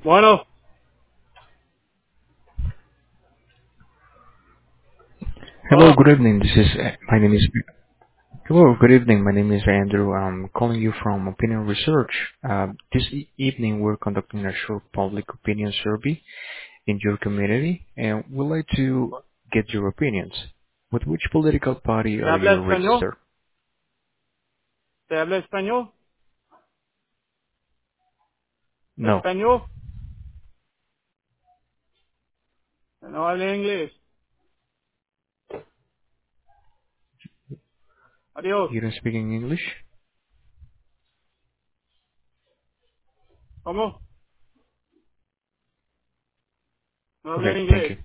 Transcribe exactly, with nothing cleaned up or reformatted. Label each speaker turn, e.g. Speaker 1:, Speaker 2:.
Speaker 1: Bueno,
Speaker 2: Hello,
Speaker 1: bueno,
Speaker 2: good evening. This is uh, my name is Hello, good evening. My name is Andrew. I'm calling you from Opinion Research. Uh, this e- evening, we're conducting a short public opinion survey in your community, and we'd like to get your opinions. With which political party
Speaker 1: ¿te
Speaker 2: are
Speaker 1: habla
Speaker 2: you
Speaker 1: español?
Speaker 2: registered?
Speaker 1: ¿Te habla español?
Speaker 2: No,
Speaker 1: ¿Español? No habla inglés. Adiós.
Speaker 2: you don't speak in English.
Speaker 1: ¿Cómo? No habla
Speaker 2: Okay, thank
Speaker 1: inglés.
Speaker 2: you.